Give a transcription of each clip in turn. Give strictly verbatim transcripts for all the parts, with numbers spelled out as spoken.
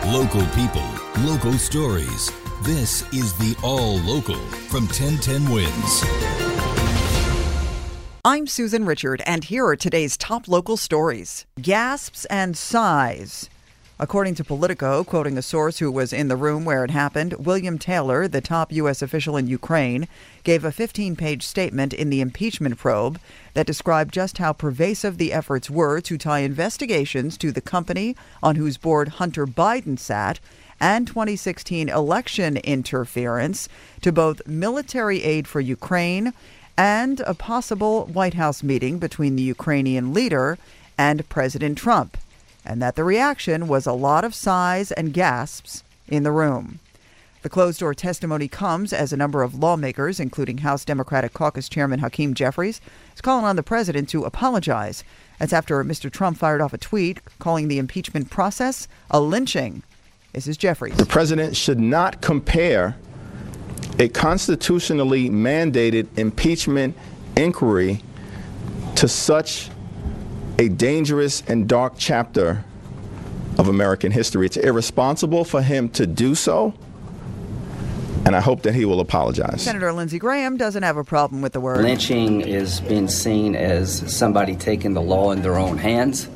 Local people, local stories. This is the All Local from ten ten Wins. I'm Susan Richard, and here are today's top local stories. Gasps and sighs. According to Politico, quoting a source who was in the room where it happened, William Taylor, the top U S official in Ukraine, gave a fifteen-page statement in the impeachment probe that described just how pervasive the efforts were to tie investigations to the company on whose board Hunter Biden sat and twenty sixteen election interference to both military aid for Ukraine and a possible White House meeting between the Ukrainian leader and President Trump, and that the reaction was a lot of sighs and gasps in the room. The closed-door testimony comes as a number of lawmakers, including House Democratic Caucus Chairman Hakeem Jeffries, is calling on the president to apologize. That's after Mister Trump fired off a tweet calling the impeachment process a lynching. This is Jeffries. The president should not compare a constitutionally mandated impeachment inquiry to such a dangerous and dark chapter of American history. It's irresponsible for him to do so, and I hope that he will apologize. Senator Lindsey Graham doesn't have a problem with the word. Lynching is being seen as somebody taking the law in their own hands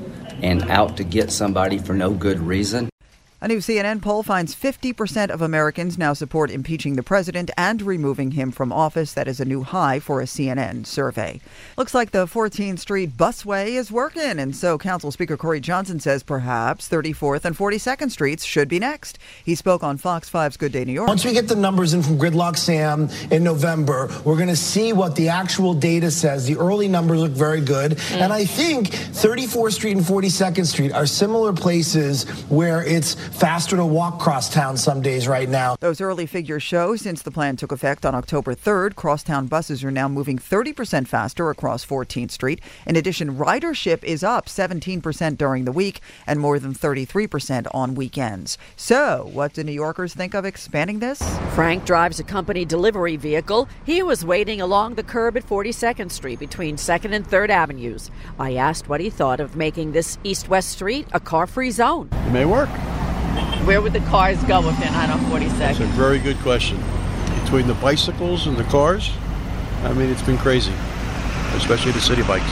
and out to get somebody for no good reason. A new C N N poll finds fifty percent of Americans now support impeaching the president and removing him from office. That is a new high for a C N N survey. Looks like the fourteenth Street busway is working, and so Council Speaker Corey Johnson says perhaps thirty-fourth and forty-second Streets should be next. He spoke on Fox five's Good Day New York. Once we get the numbers in from Gridlock Sam in November, we're going to see what the actual data says. The early numbers look very good, mm. and I think thirty-fourth Street and forty-second Street are similar places where it's faster to walk cross town some days right now. Those early figures show since the plan took effect on October third, crosstown buses are now moving thirty percent faster across fourteenth Street. In addition, ridership is up seventeen percent during the week and more than thirty-three percent on weekends. So, what do New Yorkers think of expanding this? Frank drives a company delivery vehicle. He was waiting along the curb at forty-second Street between second and third Avenues. I asked what he thought of making this east-west street a car-free zone. It may work. Where would the cars go if they're not on forty-second? That's a very good question. Between the bicycles and the cars, I mean, it's been crazy, especially the city bikes.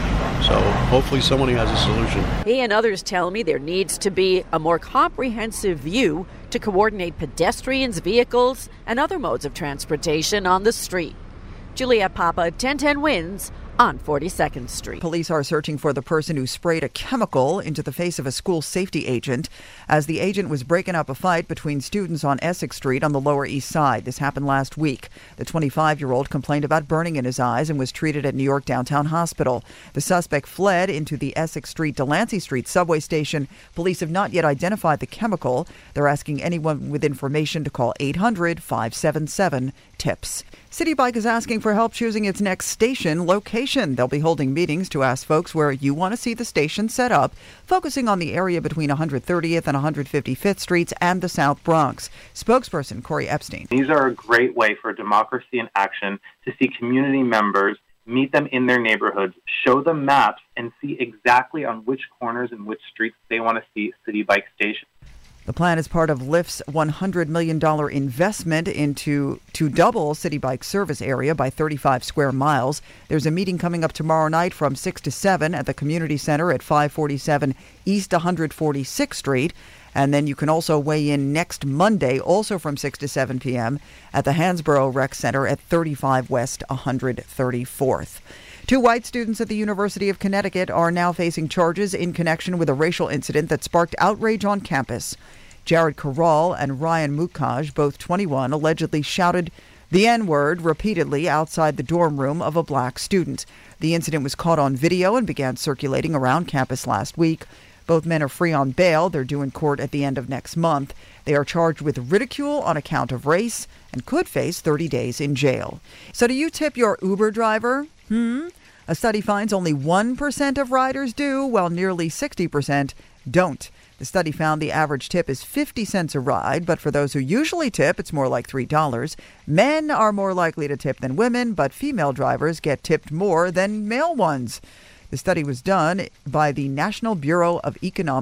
So hopefully someone has a solution. He and others tell me there needs to be a more comprehensive view to coordinate pedestrians, vehicles, and other modes of transportation on the street. Juliette Papa, ten ten Wins, on forty-second Street. Police are searching for the person who sprayed a chemical into the face of a school safety agent as the agent was breaking up a fight between students on Essex Street on the Lower East Side. This happened last week. The twenty-five-year-old complained about burning in his eyes and was treated at New York Downtown Hospital. The suspect fled into the Essex Street Delancey Street subway station. Police have not yet identified the chemical. They're asking anyone with information to call eight hundred, five seven seven, TIPS. City Bike is asking for help choosing its next station location. They'll be holding meetings to ask folks where you want to see the station set up, focusing on the area between one hundred thirtieth and one hundred fifty-fifth Streets and the South Bronx. Spokesperson Corey Epstein. These are a great way for democracy in action to see community members, meet them in their neighborhoods, show them maps, and see exactly on which corners and which streets they want to see City Bike stations. The plan is part of Lyft's one hundred million dollars investment into to double City Bike service area by thirty-five square miles. There's a meeting coming up tomorrow night from six to seven at the Community Center at five forty-seven East one hundred forty-sixth Street. And then you can also weigh in next Monday, also from six to seven p.m. at the Hansborough Rec Center at thirty-five West one hundred thirty-fourth. Two white students at the University of Connecticut are now facing charges in connection with a racial incident that sparked outrage on campus. Jared Corral and Ryan Mukaj, both twenty-one, allegedly shouted the N-word repeatedly outside the dorm room of a black student. The incident was caught on video and began circulating around campus last week. Both men are free on bail. They're due in court at the end of next month. They are charged with ridicule on account of race and could face thirty days in jail. So do you tip your Uber driver? Hmm? A study finds only one percent of riders do, while nearly sixty percent don't. The study found the average tip is fifty cents a ride, but for those who usually tip, it's more like three dollars. Men are more likely to tip than women, but female drivers get tipped more than male ones. The study was done by the National Bureau of Economic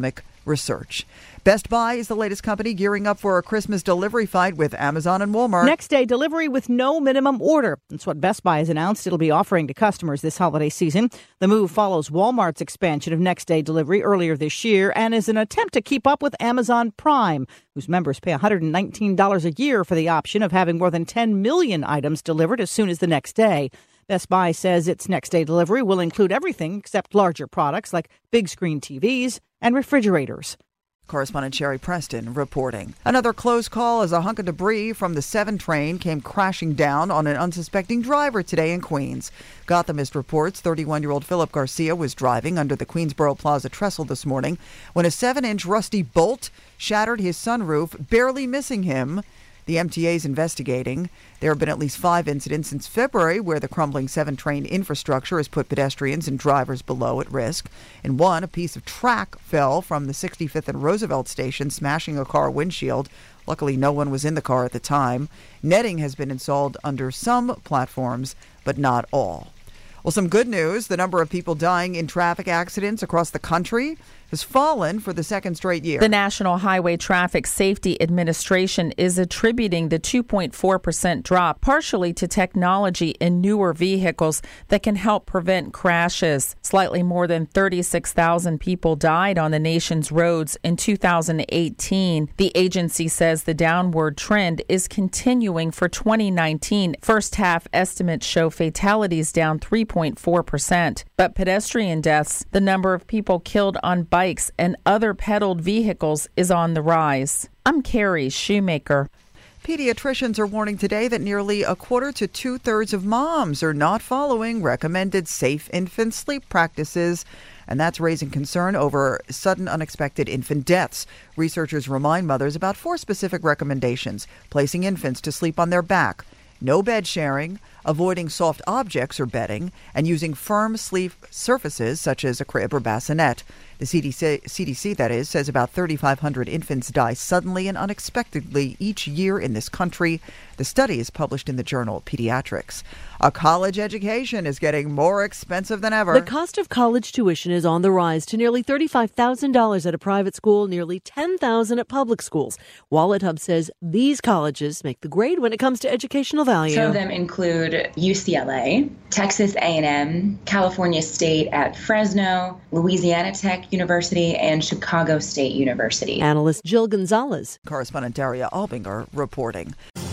research. Best Buy is the latest company gearing up for a Christmas delivery fight with Amazon and Walmart. Next day delivery with no minimum order. That's what Best Buy has announced it'll be offering to customers this holiday season. The move follows Walmart's expansion of next day delivery earlier this year and is an attempt to keep up with Amazon Prime, whose members pay one hundred nineteen dollars a year for the option of having more than ten million items delivered as soon as the next day. Best Buy says its next day delivery will include everything except larger products like big screen T Vs and refrigerators. Correspondent Sherry Preston reporting. Another close call as a hunk of debris from the seven train came crashing down on an unsuspecting driver today in Queens. Gothamist reports thirty-one-year-old Philip Garcia was driving under the Queensboro Plaza trestle this morning when a seven-inch rusty bolt shattered his sunroof, barely missing him. The M T A is investigating. There have been at least five incidents since February where the crumbling seven-train infrastructure has put pedestrians and drivers below at risk. In one, a piece of track fell from the sixty-fifth and Roosevelt station, smashing a car windshield. Luckily, no one was in the car at the time. Netting has been installed under some platforms, but not all. Well, some good news. The number of people dying in traffic accidents across the country has fallen for the second straight year. The National Highway Traffic Safety Administration is attributing the two point four percent drop partially to technology in newer vehicles that can help prevent crashes. Slightly more than thirty-six thousand people died on the nation's roads in two thousand eighteen. The agency says the downward trend is continuing for twenty nineteen. First half estimates show fatalities down three point four percent. But pedestrian deaths, the number of people killed on bikes and other pedaled vehicles, is on the rise. I'm Carrie Shoemaker. Pediatricians are warning today that nearly a quarter to two-thirds of moms are not following recommended safe infant sleep practices, and that's raising concern over sudden unexpected infant deaths. Researchers remind mothers about four specific recommendations: placing infants to sleep on their back, no bed sharing, avoiding soft objects or bedding, and using firm sleep surfaces such as a crib or bassinet. The C D C, C D C, that is, says about thirty-five hundred infants die suddenly and unexpectedly each year in this country. The study is published in the journal Pediatrics. A college education is getting more expensive than ever. The cost of college tuition is on the rise to nearly thirty-five thousand dollars at a private school, nearly ten thousand dollars at public schools. Wallet Hub says these colleges make the grade when it comes to educational value. Some of them include U C L A, Texas A and M, California State at Fresno, Louisiana Tech University, and Chicago State University. Analyst Jill Gonzalez. Correspondent Daria Albinger reporting.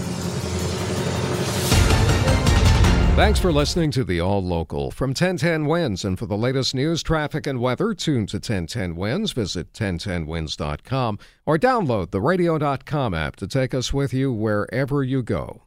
Thanks for listening to the All Local from ten ten Winds. And for the latest news, traffic, and weather, tune to ten ten Winds. Visit ten ten winds dot com or download the radio dot com app to take us with you wherever you go.